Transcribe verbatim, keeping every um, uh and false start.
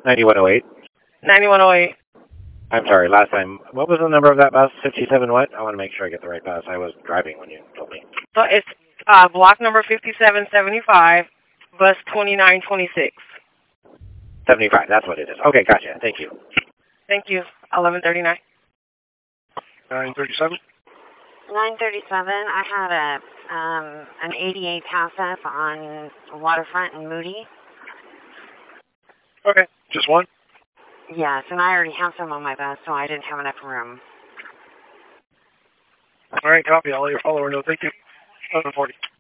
ninety-one oh eight. ninety-one oh eight. I'm sorry, last time. What was the number of that bus? fifty-seven what? I want to make sure I get the right bus. I was driving when you told me. So it's uh, block number fifty-seven seventy-five, bus twenty-nine twenty-six. seventy-five, that's what it is. Okay, gotcha. Thank you. Thank you. eleven thirty-nine. nine thirty-seven. nine thirty-seven. I had a um, an eighty-eight pass-up on Waterfront and Moody. Okay, just one? Yes, and I already have some on my bus, so I didn't have enough room. All right, copy. I'll let your follower know. Thank you. eleven forty.